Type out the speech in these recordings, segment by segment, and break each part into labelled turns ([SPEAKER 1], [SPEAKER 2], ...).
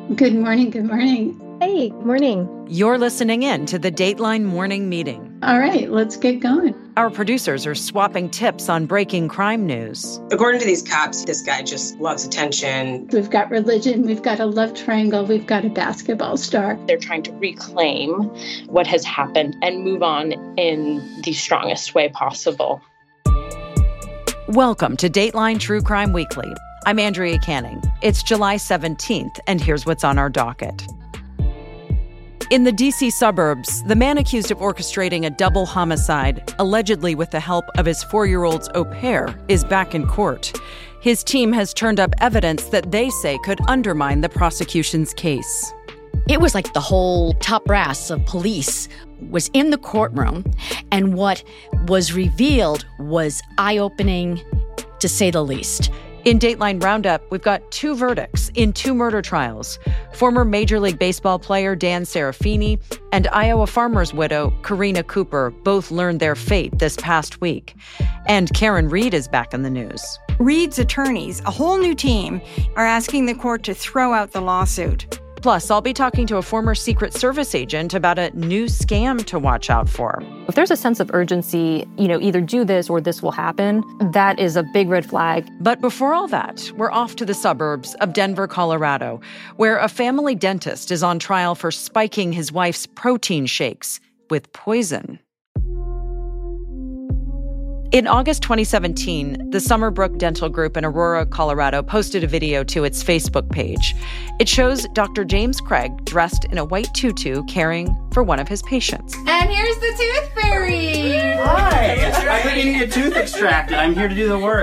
[SPEAKER 1] Good morning. Good morning.
[SPEAKER 2] Hey, good morning.
[SPEAKER 3] You're listening in to the Dateline Morning Meeting.
[SPEAKER 1] All right, let's get going.
[SPEAKER 3] Our producers are swapping tips on breaking crime news.
[SPEAKER 4] According to these cops, this guy just loves attention.
[SPEAKER 1] We've got religion, we've got a love triangle, we've got a basketball star.
[SPEAKER 2] They're trying to reclaim what has happened and move on in the strongest way possible.
[SPEAKER 3] Welcome to Dateline True Crime Weekly. I'm Andrea Canning. It's July 17th, and here's what's on our docket. In the D.C. suburbs, the man accused of orchestrating a double homicide, allegedly with the help of his 4-year-old's au pair, is back in court. His team has turned up evidence that they say could undermine the prosecution's case.
[SPEAKER 5] It was like the whole top brass of police was in the courtroom, and what was revealed was eye-opening, to say the least.
[SPEAKER 3] In Dateline Roundup, we've got 2 verdicts in 2 murder trials. Former Major League Baseball player Dan Serafini and Iowa farmer's widow Karina Cooper both learned their fate this past week. And Karen Reed is back in the news.
[SPEAKER 6] Reed's attorneys, a whole new team, are asking the court to throw out the lawsuit.
[SPEAKER 3] Plus, I'll be talking to a former Secret Service agent about a new scam to watch out for.
[SPEAKER 7] If there's a sense of urgency, either do this or this will happen, that is a big red flag.
[SPEAKER 3] But before all that, we're off to the suburbs of Denver, Colorado, where a family dentist is on trial for spiking his wife's protein shakes with poison. In August 2017, the Summerbrook Dental Group in Aurora, Colorado, posted a video to its Facebook page. It shows Dr. James Craig dressed in a white tutu caring for one of his patients.
[SPEAKER 8] And here's the Tooth Fairy!
[SPEAKER 9] Hi! I've been getting a tooth extracted. I'm here to do the work.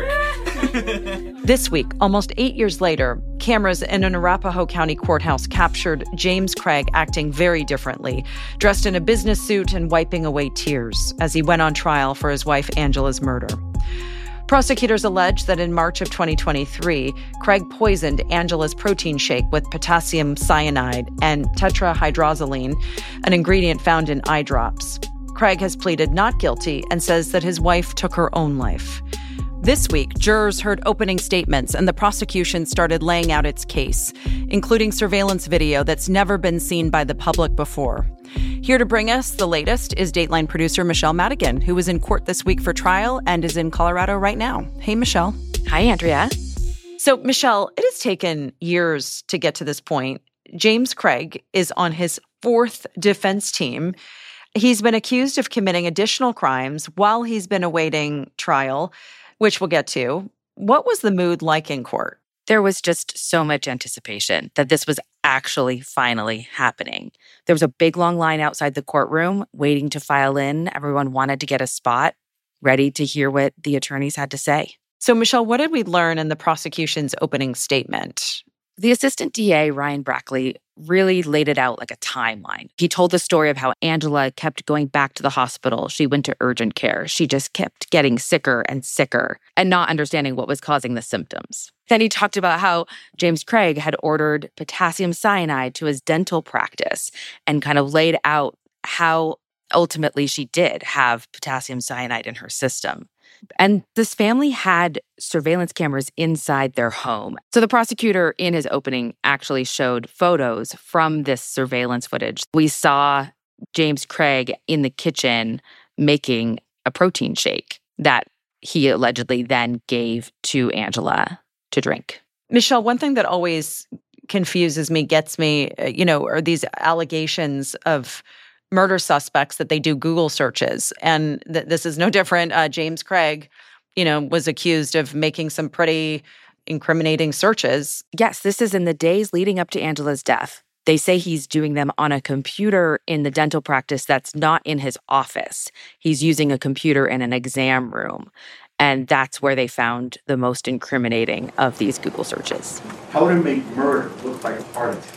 [SPEAKER 3] This week, almost 8 years later, cameras in an Arapahoe County courthouse captured James Craig acting very differently, dressed in a business suit and wiping away tears as he went on trial for his wife Angela's murder. Prosecutors allege that in March of 2023, Craig poisoned Angela's protein shake with potassium cyanide and tetrahydrozoline, an ingredient found in eye drops. Craig has pleaded not guilty and says that his wife took her own life. This week, jurors heard opening statements and the prosecution started laying out its case, including surveillance video that's never been seen by the public before. Here to bring us the latest is Dateline producer Michelle Madigan, who was in court this week for trial and is in Colorado right now. Hey, Michelle.
[SPEAKER 5] Hi, Andrea.
[SPEAKER 3] So, Michelle, it has taken years to get to this point. James Craig is on his 4th defense team. He's been accused of committing additional crimes while he's been awaiting trial, which we'll get to. What was the mood like in court?
[SPEAKER 10] There was just so much anticipation that this was actually finally happening. There was a big long line outside the courtroom waiting to file in. Everyone wanted to get a spot, ready to hear what the attorneys had to say.
[SPEAKER 3] So, Michelle, what did we learn in the prosecution's opening statement?
[SPEAKER 10] The assistant DA, Ryan Brackley, really laid it out like a timeline. He told the story of how Angela kept going back to the hospital. She went to urgent care. She just kept getting sicker and sicker and not understanding what was causing the symptoms. Then he talked about how James Craig had ordered potassium cyanide to his dental practice and kind of laid out how ultimately she did have potassium cyanide in her system. And this family had surveillance cameras inside their home. So the prosecutor in his opening actually showed photos from this surveillance footage. We saw James Craig in the kitchen making a protein shake that he allegedly then gave to Angela to drink.
[SPEAKER 3] Michelle, one thing that always confuses me, gets me, are these allegations of murder suspects that they do Google searches. And this is no different. James Craig, was accused of making some pretty incriminating searches.
[SPEAKER 10] Yes, this is in the days leading up to Angela's death. They say he's doing them on a computer in the dental practice that's not in his office. He's using a computer in an exam room. And that's where they found the most incriminating of these Google searches.
[SPEAKER 11] How to make murder look like a heart attack.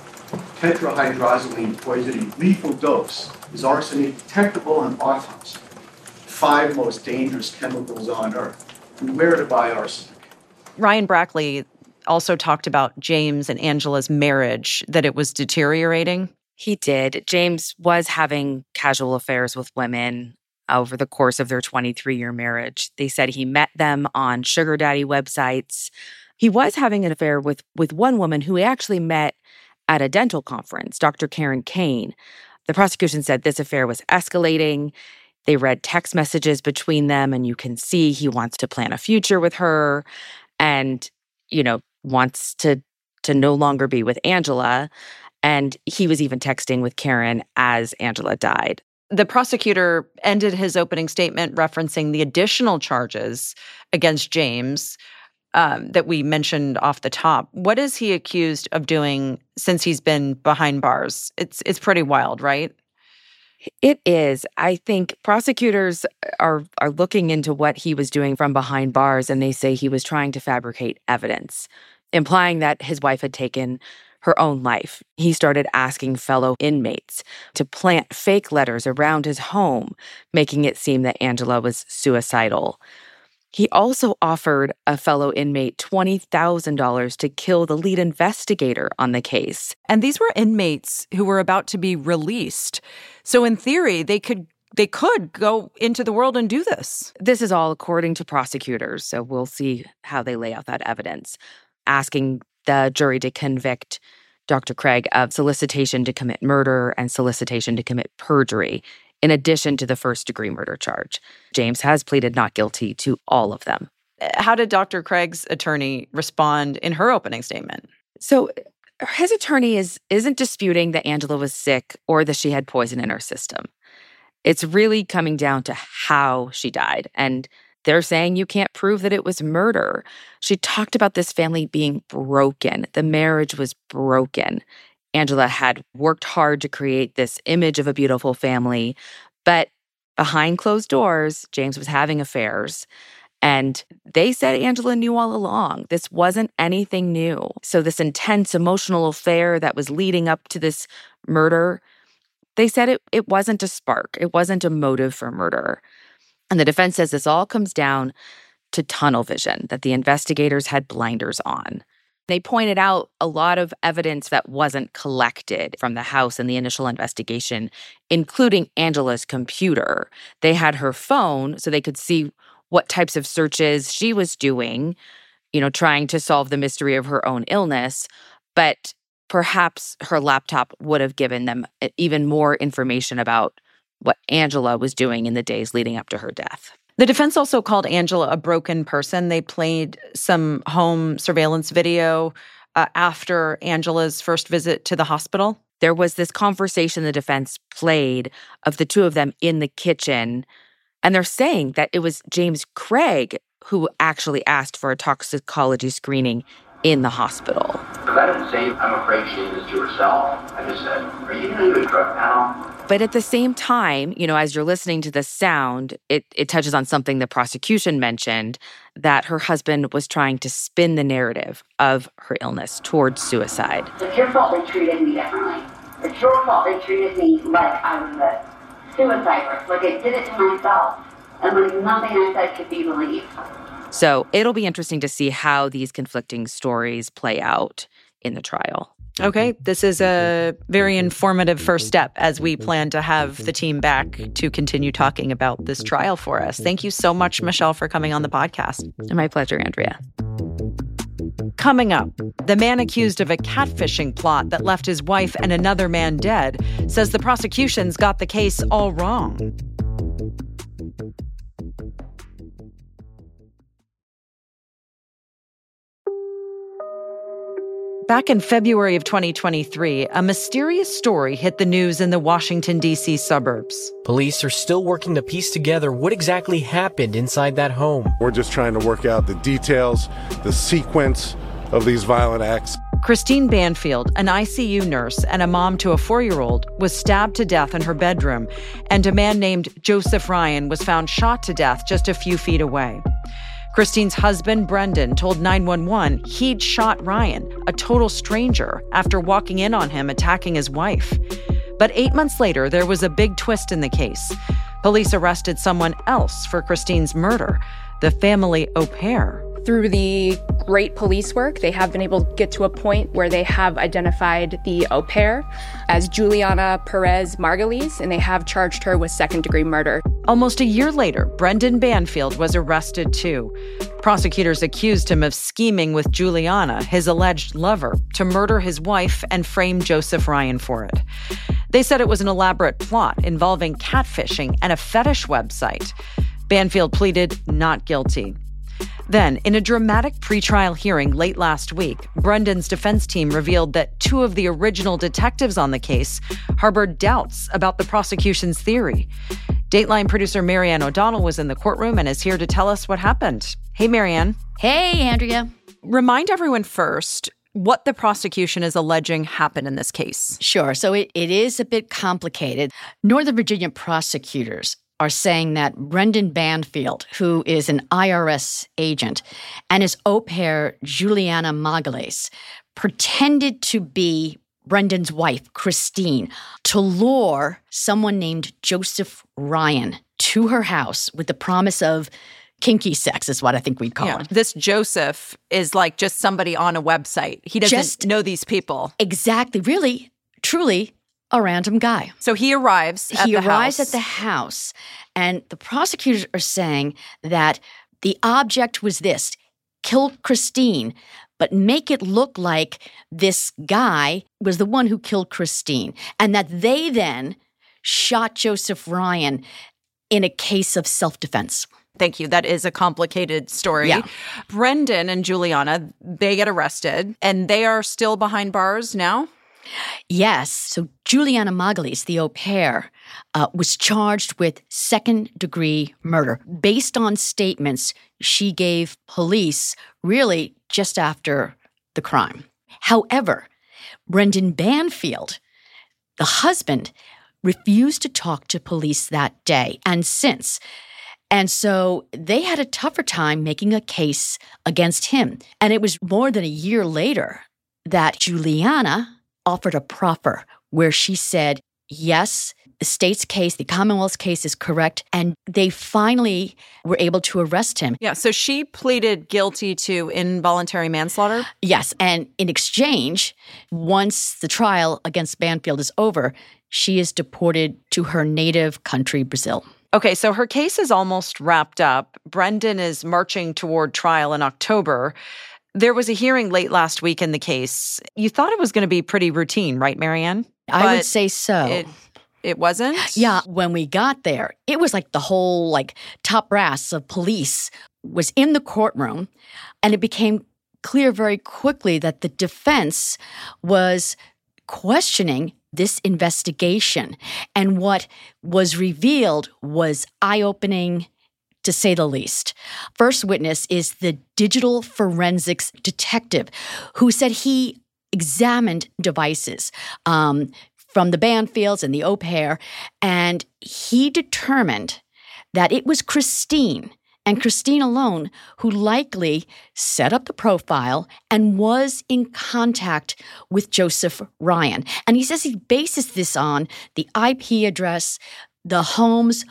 [SPEAKER 11] Tetrahydrozoline poisoning lethal dose is arsenic detectable on autopsy. 5 most dangerous chemicals on Earth. Beware to buy arsenic.
[SPEAKER 3] Ryan Brackley also talked about James and Angela's marriage, that it was deteriorating.
[SPEAKER 10] He did. James was having casual affairs with women over the course of their 23-year marriage. They said he met them on sugar daddy websites. He was having an affair with one woman who he actually met at a dental conference, Dr. Karen Kane. The prosecution said this affair was escalating. They read text messages between them, and you can see he wants to plan a future with her and, wants to no longer be with Angela. And he was even texting with Karen as Angela died.
[SPEAKER 3] The prosecutor ended his opening statement referencing the additional charges against James that we mentioned off the top. What is he accused of doing since he's been behind bars? It's pretty wild, right?
[SPEAKER 10] It is. I think prosecutors are looking into what he was doing from behind bars, and they say he was trying to fabricate evidence, implying that his wife had taken her own life. He started asking fellow inmates to plant fake letters around his home, making it seem that Angela was suicidal. He also offered a fellow inmate $20,000 to kill the lead investigator on the case.
[SPEAKER 3] And these were inmates who were about to be released. So in theory, they could go into the world and do this.
[SPEAKER 10] This is all according to prosecutors, so we'll see how they lay out that evidence. Asking the jury to convict Dr. Craig of solicitation to commit murder and solicitation to commit perjury, in addition to the first-degree murder charge. James has pleaded not guilty to all of them.
[SPEAKER 3] How did Dr. Craig's attorney respond in her opening statement?
[SPEAKER 10] So his attorney isn't disputing that Angela was sick or that she had poison in her system. It's really coming down to how she died, and they're saying you can't prove that it was murder. She talked about this family being broken. The marriage was broken. Angela had worked hard to create this image of a beautiful family, but behind closed doors, James was having affairs. And they said Angela knew all along. This wasn't anything new. So this intense emotional affair that was leading up to this murder, they said it wasn't a spark. It wasn't a motive for murder. And the defense says this all comes down to tunnel vision, that the investigators had blinders on. They pointed out a lot of evidence that wasn't collected from the house in the initial investigation, including Angela's computer. They had her phone so they could see what types of searches she was doing, trying to solve the mystery of her own illness. But perhaps her laptop would have given them even more information about what Angela was doing in the days leading up to her death.
[SPEAKER 3] The defense also called Angela a broken person. They played some home surveillance video after Angela's first visit to the hospital.
[SPEAKER 10] There was this conversation the defense played of the two of them in the kitchen, and they're saying that it was James Craig who actually asked for a toxicology screening in the hospital.
[SPEAKER 12] I didn't say, I'm afraid she did this to herself. I just said, are you going to do a drug panel?
[SPEAKER 10] But at the same time, as you're listening to the sound, it touches on something the prosecution mentioned, that her husband was trying to spin the narrative of her illness towards suicide.
[SPEAKER 13] It's your fault they treated me differently. It's your fault they treated me like I was a suicide risk, like I did it to myself, and like nothing I said could be believed.
[SPEAKER 10] So it'll be interesting to see how these conflicting stories play out in the trial.
[SPEAKER 3] Okay, this is a very informative first step as we plan to have the team back to continue talking about this trial for us. Thank you so much, Michelle, for coming on the podcast.
[SPEAKER 10] My pleasure, Andrea.
[SPEAKER 3] Coming up, the man accused of a catfishing plot that left his wife and another man dead says the prosecution's got the case all wrong. Back in February of 2023, a mysterious story hit the news in the Washington, D.C. suburbs.
[SPEAKER 14] Police are still working to piece together what exactly happened inside that home.
[SPEAKER 15] We're just trying to work out the details, the sequence of these violent acts.
[SPEAKER 3] Christine Banfield, an ICU nurse and a mom to a 4-year-old, was stabbed to death in her bedroom, and a man named Joseph Ryan was found shot to death just a few feet away. Christine's husband, Brendan, told 911 he'd shot Ryan, a total stranger, after walking in on him attacking his wife. But 8 months later, there was a big twist in the case. Police arrested someone else for Christine's murder, the family au pair.
[SPEAKER 16] Through the great police work, they have been able to get to a point where they have identified the au pair as Juliana Perez Margulies, and they have charged her with second-degree murder.
[SPEAKER 3] Almost a year later, Brendan Banfield was arrested too. Prosecutors accused him of scheming with Juliana, his alleged lover, to murder his wife and frame Joseph Ryan for it. They said it was an elaborate plot involving catfishing and a fetish website. Banfield pleaded not guilty. Then, in a dramatic pretrial hearing late last week, Brendan's defense team revealed that two of the original detectives on the case harbored doubts about the prosecution's theory. Dateline producer Marianne O'Donnell was in the courtroom and is here to tell us what happened. Hey, Marianne.
[SPEAKER 5] Hey, Andrea.
[SPEAKER 3] Remind everyone first what the prosecution is alleging happened in this case.
[SPEAKER 5] Sure. So it is a bit complicated. Northern Virginia prosecutors are saying that Brendan Banfield, who is an IRS agent, and his au pair, Juliana Magalhaes, pretended to be Brendan's wife, Christine, to lure someone named Joseph Ryan to her house with the promise of kinky sex, is what I think we'd call it.
[SPEAKER 3] This Joseph is like just somebody on a website. He doesn't know these people.
[SPEAKER 5] Exactly. Really, truly a random guy.
[SPEAKER 3] So he arrives at
[SPEAKER 5] the house, and the prosecutors are saying that the object was this: kill Christine, but make it look like this guy was the one who killed Christine, and that they then shot Joseph Ryan in a case of self-defense.
[SPEAKER 3] Thank you. That is a complicated story.
[SPEAKER 5] Yeah.
[SPEAKER 3] Brendan and Juliana, they get arrested, and they are still behind bars now?
[SPEAKER 5] Yes. So Juliana Magalhaes, the au pair, was charged with second-degree murder based on statements she gave police really just after the crime. However, Brendan Banfield, the husband, refused to talk to police that day and since. And so they had a tougher time making a case against him. And it was more than a year later that Juliana offered a proffer where she said, yes, the state's case, the Commonwealth's case is correct. And they finally were able to arrest him.
[SPEAKER 3] Yeah, so she pleaded guilty to involuntary manslaughter?
[SPEAKER 5] Yes, and in exchange, once the trial against Banfield is over, she is deported to her native country, Brazil.
[SPEAKER 3] Okay, so her case is almost wrapped up. Brendan is marching toward trial in October. There was a hearing late last week in the case. You thought it was going to be pretty routine, right, Marianne?
[SPEAKER 5] I would say so.
[SPEAKER 3] It wasn't?
[SPEAKER 5] Yeah, when we got there, it was like the whole top brass of police was in the courtroom, and it became clear very quickly that the defense was questioning this investigation. And what was revealed was eye-opening, to say the least. First witness is the digital forensics detective who said he examined devices from the Banfields and the au pair, and he determined that it was Christine, and Christine alone, who likely set up the profile and was in contact with Joseph Ryan. And he says he bases this on the IP address, the home's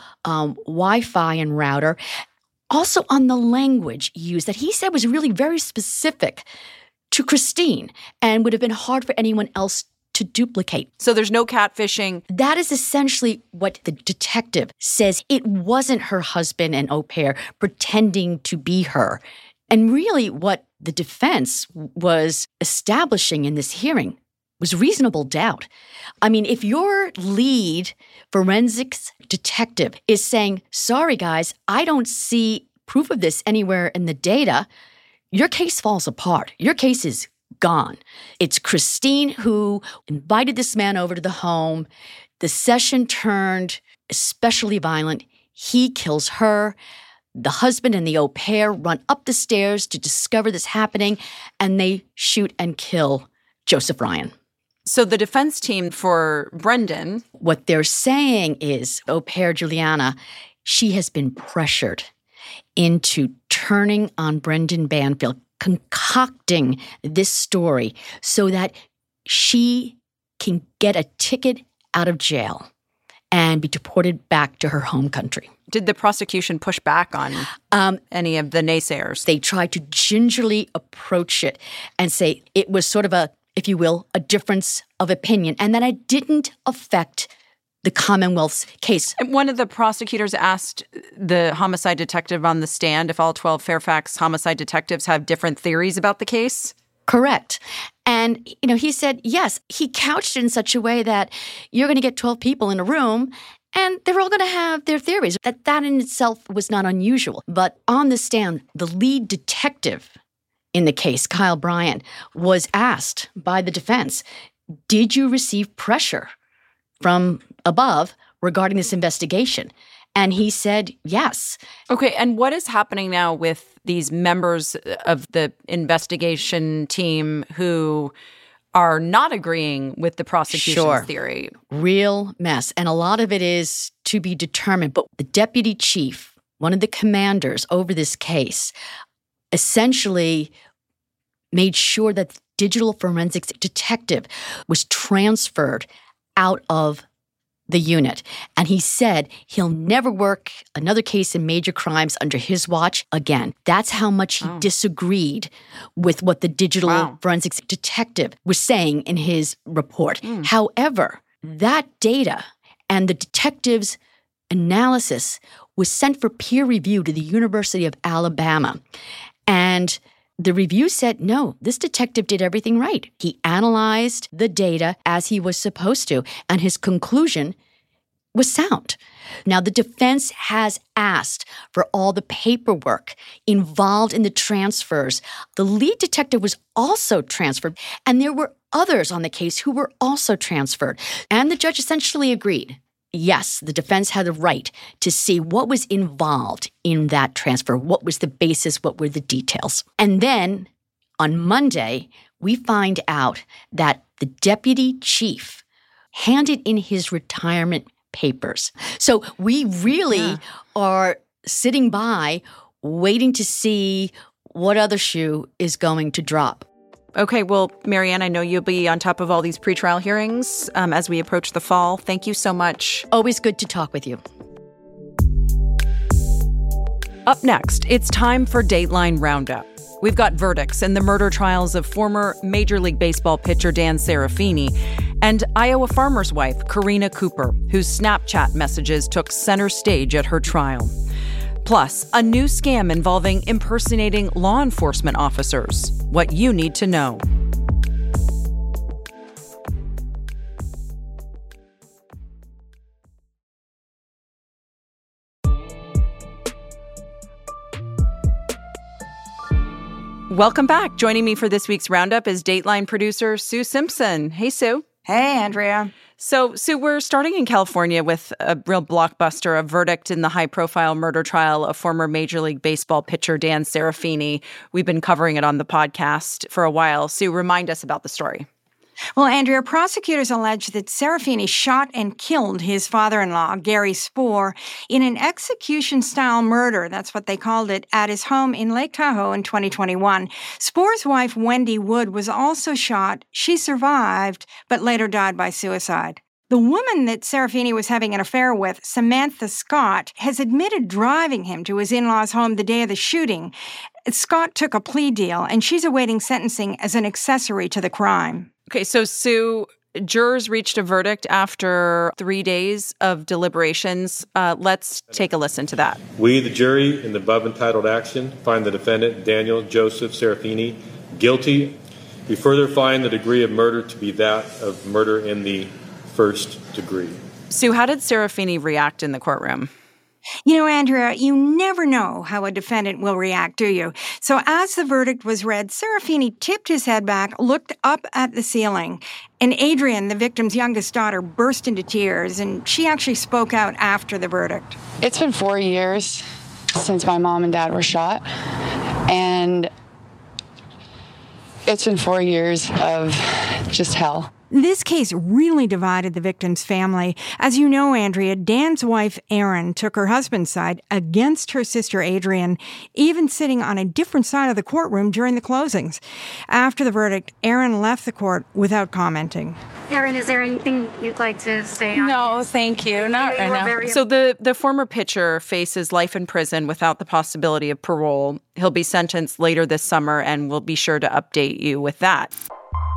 [SPEAKER 5] Wi-Fi and router, also on the language used that he said was really very specific to Christine and would have been hard for anyone else to duplicate.
[SPEAKER 3] So there's no catfishing?
[SPEAKER 5] That is essentially what the detective says. It wasn't her husband and au pair pretending to be her. And really what the defense was establishing in this hearing was reasonable doubt. I mean, if your lead forensics detective is saying, sorry guys, I don't see proof of this anywhere in the data, your case falls apart. Your case is gone. It's Christine who invited this man over to the home. The session turned especially violent. He kills her. The husband and the au pair run up the stairs to discover this happening, and they shoot and kill Joseph Ryan.
[SPEAKER 3] So the defense team for Brendan,
[SPEAKER 5] what they're saying is au pair Juliana, she has been pressured into turning on Brendan Banfield, concocting this story so that she can get a ticket out of jail and be deported back to her home country.
[SPEAKER 3] Did the prosecution push back on any of the naysayers?
[SPEAKER 5] They tried to gingerly approach it and say it was sort of a, if you will, a difference of opinion, and that it didn't affect the Commonwealth's case.
[SPEAKER 3] One of the prosecutors asked the homicide detective on the stand if all 12 Fairfax homicide detectives have different theories about the case.
[SPEAKER 5] Correct. And, he said, yes, he couched it in such a way that you're going to get 12 people in a room and they're all going to have their theories. That in itself was not unusual. But on the stand, the lead detective in the case, Kyle Bryant, was asked by the defense, did you receive pressure from above regarding this investigation? And he said yes.
[SPEAKER 3] Okay, and what is happening now with these members of the investigation team who are not agreeing with the prosecution's theory?
[SPEAKER 5] Real mess. And a lot of it is to be determined. But the deputy chief, one of the commanders over this case, essentially made sure that the digital forensics detective was transferred out of the unit. And he said he'll never work another case in major crimes under his watch again. That's how much he disagreed with what the digital forensics detective was saying in his report. However, that data and the detective's analysis was sent for peer review to the University of Alabama. And the review said, no, this detective did everything right. He analyzed the data as he was supposed to, and his conclusion was sound. Now, the defense has asked for all the paperwork involved in the transfers. The lead detective was also transferred, and there were others on the case who were also transferred. And the judge essentially agreed. Yes, the defense had a right to see what was involved in that transfer, what was the basis, what were the details. And then on Monday, we find out that the deputy chief handed in his retirement papers. So we really are sitting by waiting to see what other shoe is going to drop.
[SPEAKER 3] Okay, well, Marianne, I know you'll be on top of all these pretrial hearings as we approach the fall. Thank you so much.
[SPEAKER 5] Always good to talk with you.
[SPEAKER 3] Up next, it's time for Dateline Roundup. We've got verdicts in the murder trials of former Major League Baseball pitcher Dan Serafini and Iowa farmer's wife, Karina Cooper, whose Snapchat messages took center stage at her trial. Plus, a new scam involving impersonating law enforcement officers. What you need to know. Welcome back. Joining me for this week's Roundup is Dateline producer Sue Simpson. Hey, Sue.
[SPEAKER 6] Hey, Andrea.
[SPEAKER 3] So, Sue, we're starting in California with a real blockbuster, a verdict in the high-profile murder trial of former Major League Baseball pitcher Dan Serafini. We've been covering it on the podcast for a while. Sue, remind us about the story.
[SPEAKER 6] Well, Andrea, prosecutors allege that Serafini shot and killed his father-in-law, Gary Spoor, in an execution-style murder, that's what they called it, at his home in Lake Tahoe in 2021. Spoor's wife, Wendy Wood, was also shot. She survived, but later died by suicide. The woman that Serafini was having an affair with, Samantha Scott, has admitted driving him to his in-laws' home the day of the shooting. Scott took a plea deal, and she's awaiting sentencing as an accessory to the crime.
[SPEAKER 3] Okay, so Sue, jurors reached a verdict after 3 days of deliberations. Let's take a listen to that.
[SPEAKER 17] We, the jury, in the above entitled action, find the defendant, Daniel Joseph Serafini, guilty. We further find the degree of murder to be that of murder in the first degree.
[SPEAKER 3] Sue, how did Serafini react in the courtroom?
[SPEAKER 6] You know, Andrea, you never know how a defendant will react, do you? So as the verdict was read, Serafini tipped his head back, looked up at the ceiling, and Adrienne, the victim's youngest daughter, burst into tears, and she actually spoke out after the verdict.
[SPEAKER 18] It's been 4 years since my mom and dad were shot, and it's been 4 years of just hell.
[SPEAKER 6] This case really divided the victim's family. As you know, Andrea, Dan's wife, Erin, took her husband's side against her sister, Adrienne, even sitting on a different side of the courtroom during the closings. After the verdict, Erin left the court without commenting.
[SPEAKER 19] Erin, is there anything you'd like to say?
[SPEAKER 18] No, thank you. Not right now.
[SPEAKER 3] So the former pitcher faces life in prison without the possibility of parole. He'll be sentenced later this summer, and we'll be sure to update you with that.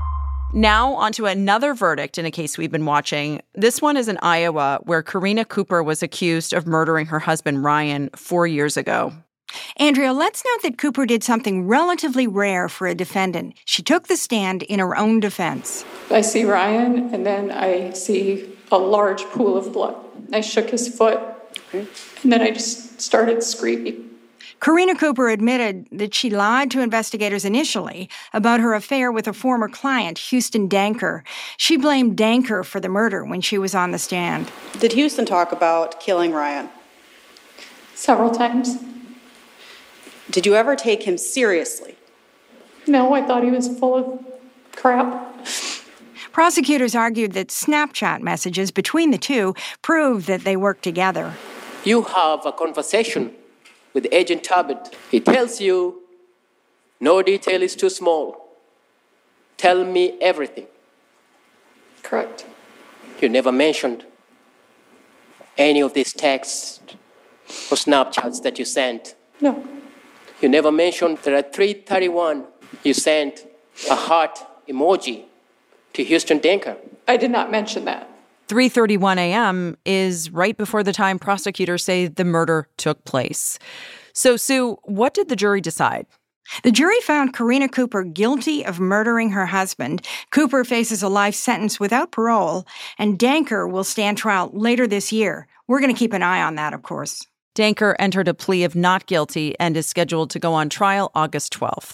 [SPEAKER 3] Now, onto another verdict in a case we've been watching. This one is in Iowa, where Karina Cooper was accused of murdering her husband, Ryan, 4 years ago.
[SPEAKER 6] Andrea, let's note that Cooper did something relatively rare for a defendant. She took the stand in her own defense.
[SPEAKER 20] I see Ryan, and then I see a large pool of blood. I shook his foot, and then I just started screaming.
[SPEAKER 6] Karina Cooper admitted that she lied to investigators initially about her affair with a former client, Houston Danker. She blamed Danker for the murder when she was on the stand.
[SPEAKER 21] Did Houston talk about killing Ryan?
[SPEAKER 20] Several times.
[SPEAKER 21] Did you ever take him seriously?
[SPEAKER 20] No, I thought he was full of crap.
[SPEAKER 6] Prosecutors argued that Snapchat messages between the two proved that they worked together.
[SPEAKER 22] You have a conversation with Agent Talbot. He tells you, no detail is too small. Tell me everything.
[SPEAKER 20] Correct.
[SPEAKER 22] You never mentioned any of these texts or Snapchats that you sent.
[SPEAKER 20] No.
[SPEAKER 22] You never mentioned that at 3:31 you sent a heart emoji to Houston Danker.
[SPEAKER 20] I did not mention that.
[SPEAKER 3] 3:31 a.m. is right before the time prosecutors say the murder took place. So, Sue, what did the jury decide?
[SPEAKER 6] The jury found Karina Cooper guilty of murdering her husband. Cooper faces a life sentence without parole, and Danker will stand trial later this year. We're going to keep an eye on that, of course.
[SPEAKER 3] Danker entered a plea of not guilty and is scheduled to go on trial August 12th.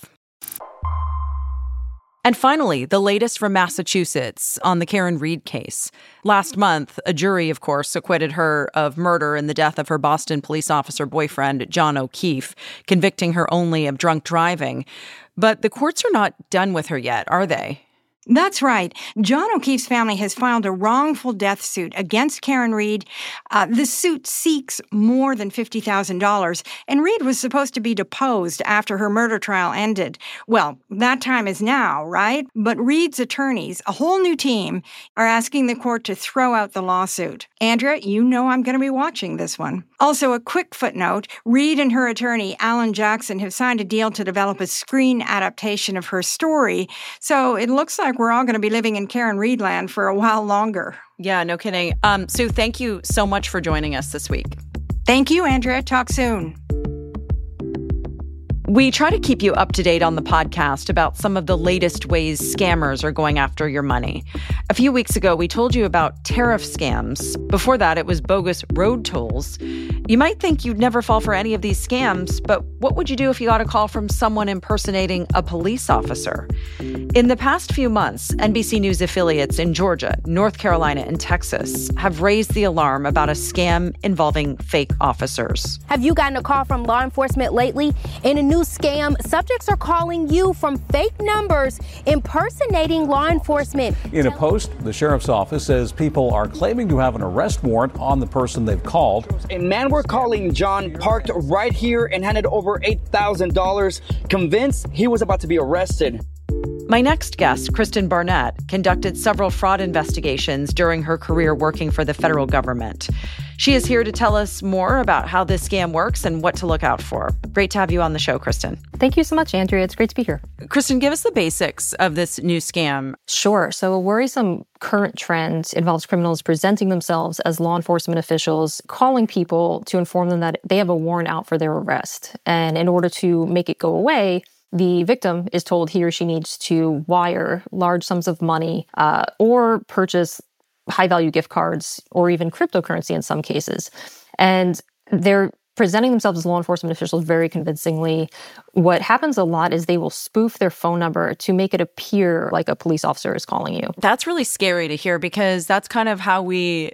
[SPEAKER 3] And finally, the latest from Massachusetts on the Karen Read case. Last month, a jury, of course, acquitted her of murder in the death of her Boston police officer boyfriend, John O'Keefe, convicting her only of drunk driving. But the courts are not done with her yet, are they?
[SPEAKER 6] That's right. John O'Keefe's family has filed a wrongful death suit against Karen Read. The suit seeks more than $50,000, and Read was supposed to be deposed after her murder trial ended. Well, that time is now, right? But Read's attorneys, a whole new team, are asking the court to throw out the lawsuit. Andrea, you know I'm going to be watching this one. Also, a quick footnote, Read and her attorney, Alan Jackson, have signed a deal to develop a screen adaptation of her story, so it looks like we're all going to be living in Karen Read land for a while longer.
[SPEAKER 3] Yeah, no kidding. Sue, thank you so much for joining us this week.
[SPEAKER 6] Thank you, Andrea. Talk soon.
[SPEAKER 3] We try to keep you up to date on the podcast about some of the latest ways scammers are going after your money. A few weeks ago, we told you about tariff scams. Before that, it was bogus road tolls. You might think you'd never fall for any of these scams, but what would you do if you got a call from someone impersonating a police officer? In the past few months, NBC News affiliates in Georgia, North Carolina, and Texas have raised the alarm about a scam involving fake officers.
[SPEAKER 23] Have you gotten a call from law enforcement lately? In a new scam, subjects are calling you from fake numbers, impersonating law enforcement.
[SPEAKER 24] In a post, the sheriff's office says people are claiming to have an arrest warrant on the person they've called.
[SPEAKER 25] A man we're calling John parked right here and handed over $8,000, convinced he was about to be arrested.
[SPEAKER 3] My next guest, Kristen Barnett, conducted several fraud investigations during her career working for the federal government. She is here to tell us more about how this scam works and what to look out for. Great to have you on the show, Kristen.
[SPEAKER 7] Thank you so much, Andrea. It's great to be here.
[SPEAKER 3] Kristen, give us the basics of this new scam.
[SPEAKER 7] Sure. So a worrisome current trend involves criminals presenting themselves as law enforcement officials, calling people to inform them that they have a warrant out for their arrest. And in order to make it go away, the victim is told he or she needs to wire large sums of money or purchase high-value gift cards or even cryptocurrency in some cases. And they're presenting themselves as law enforcement officials very convincingly. What happens a lot is they will spoof their phone number to make it appear like a police officer is calling you.
[SPEAKER 3] That's really scary to hear because that's kind of how we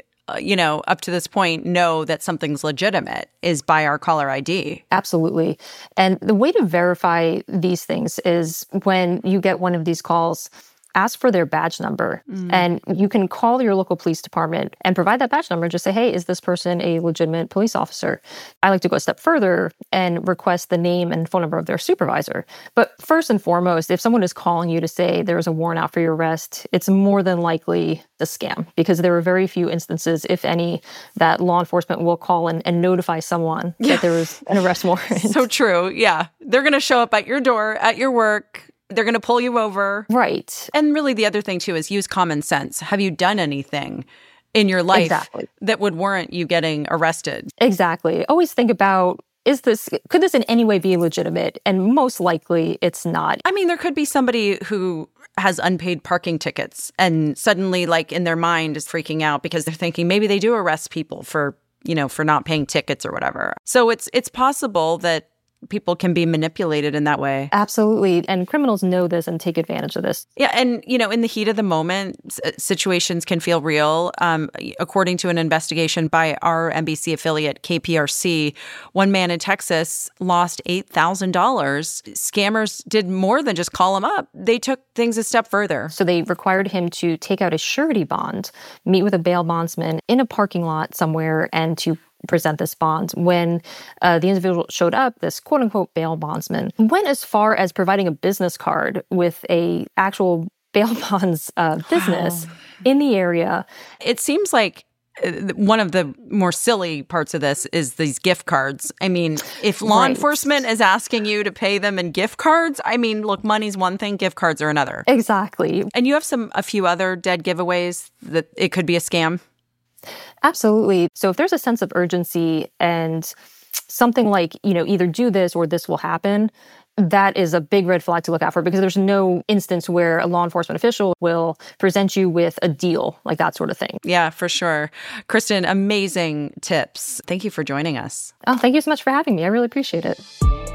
[SPEAKER 3] up to this point, know that something's legitimate is by our caller ID.
[SPEAKER 7] Absolutely. And the way to verify these things is when you get one of these calls, ask for their badge number. And you can call your local police department and provide that badge number. Just say, hey, is this person a legitimate police officer? I like to go a step further and request the name and phone number of their supervisor. But first and foremost, if someone is calling you to say there's a warrant out for your arrest, it's more than likely a scam because there are very few instances, if any, that law enforcement will call and notify someone that there is an arrest warrant.
[SPEAKER 3] So true. Yeah. They're going to show up at your door, at your work, They're going to pull you over.
[SPEAKER 7] Right.
[SPEAKER 3] And really the other thing, too, is use common sense. Have you done anything in your life that would warrant you getting arrested?
[SPEAKER 7] Exactly. Always think about, could this in any way be legitimate? And most likely it's not.
[SPEAKER 3] I mean, there could be somebody who has unpaid parking tickets and suddenly, like, in their mind is freaking out because they're thinking maybe they do arrest people for not paying tickets or whatever. So it's possible that people can be manipulated in that way.
[SPEAKER 7] Absolutely. And criminals know this and take advantage of this.
[SPEAKER 3] Yeah. And, in the heat of the moment, situations can feel real. According to an investigation by our NBC affiliate, KPRC, one man in Texas lost $8,000. Scammers did more than just call him up. They took things a step further.
[SPEAKER 7] So they required him to take out a surety bond, meet with a bail bondsman in a parking lot somewhere, and to present this bond. When the individual showed up, this quote-unquote bail bondsman went as far as providing a business card with a actual bail bonds business in the area.
[SPEAKER 3] It seems like one of the more silly parts of this is these gift cards. I mean, if law enforcement is asking you to pay them in gift cards, I mean, look, money's one thing, gift cards are another.
[SPEAKER 7] Exactly.
[SPEAKER 3] And you have a few other dead giveaways that it could be a scam?
[SPEAKER 7] Absolutely. So if there's a sense of urgency and something like, either do this or this will happen, that is a big red flag to look out for, because there's no instance where a law enforcement official will present you with a deal, like that sort of thing.
[SPEAKER 3] Yeah, for sure. Kristen, amazing tips. Thank you for joining us.
[SPEAKER 7] Oh, thank you so much for having me. I really appreciate it.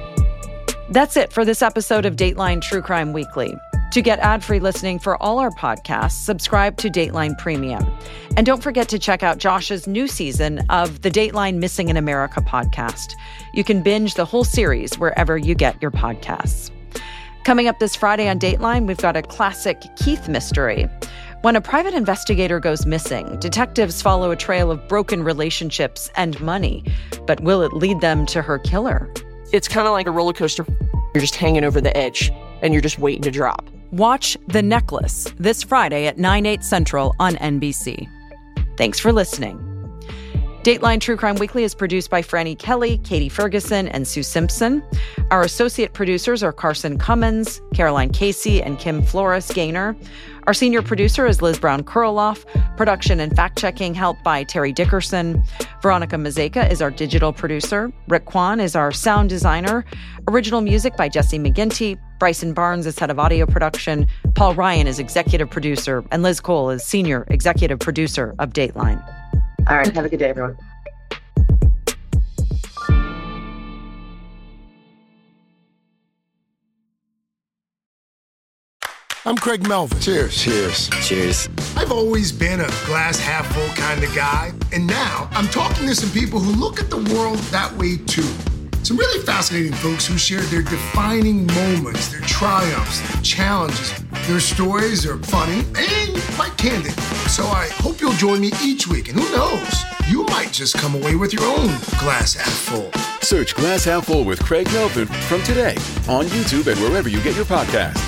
[SPEAKER 3] That's it for this episode of Dateline True Crime Weekly. To get ad-free listening for all our podcasts, subscribe to Dateline Premium. And don't forget to check out Josh's new season of the Dateline Missing in America podcast. You can binge the whole series wherever you get your podcasts. Coming up this Friday on Dateline, we've got a classic Keith mystery. When a private investigator goes missing, detectives follow a trail of broken relationships and money. But will it lead them to her killer?
[SPEAKER 1] It's kind of like a roller coaster. You're just hanging over the edge, and you're just waiting to drop.
[SPEAKER 3] Watch The Necklace this Friday at 9/8 Central on NBC. Thanks for listening. Dateline True Crime Weekly is produced by Franny Kelly, Katie Ferguson, and Sue Simpson. Our associate producers are Carson Cummins, Caroline Casey, and Kim Flores Gaynor. Our senior producer is Liz Brown-Kurloff. Production and fact-checking help by Terry Dickerson. Veronica Mazeka is our digital producer. Rick Kwan is our sound designer. Original music by Jesse McGinty. Bryson Barnes is head of audio production. Paul Ryan is executive producer. And Liz Cole is senior executive producer of Dateline.
[SPEAKER 1] All right, have a good day, everyone.
[SPEAKER 2] I'm Craig Melvin.
[SPEAKER 4] Cheers. Cheers. Cheers.
[SPEAKER 2] I've always been a glass half full kind of guy, and now I'm talking to some people who look at the world that way too. Some really fascinating folks who share their defining moments, their triumphs, their challenges. Their stories are funny and quite candid. So I hope you'll join me each week, and who knows, you might just come away with your own glass half full.
[SPEAKER 8] Search Glass Half Full with Craig Melvin from today on YouTube and wherever you get your podcasts.